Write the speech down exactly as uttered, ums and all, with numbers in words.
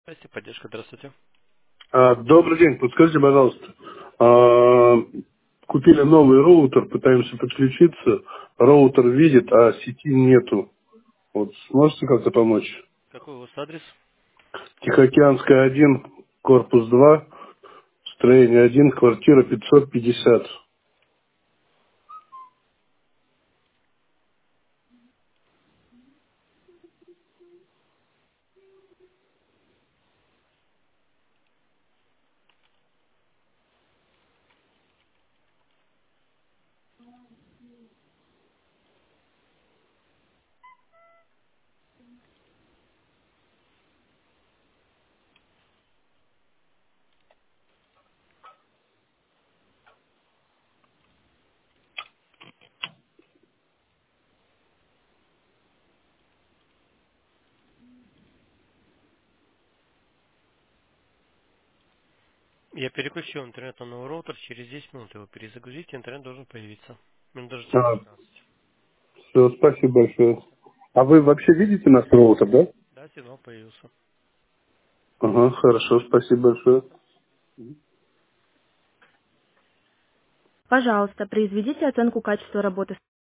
Здрасте, поддержка, здравствуйте. А, Добрый день, подскажите, пожалуйста. а, Купили новый роутер, пытаемся подключиться. Роутер видит, а сети нету. Вот сможете как-то помочь? Какой у вас адрес? Тихоокеанская один, корпус два, строение один, квартира пятьсот пятьдесят. Я переключил интернет на новый роутер, через десять минут его перезагрузите, интернет должен появиться. Минут даже через А, пятнадцать. все, спасибо большое. А вы вообще видите наш роутер, да? Да, сигнал появился. Ага, хорошо, спасибо большое. Пожалуйста, произведите оценку качества работы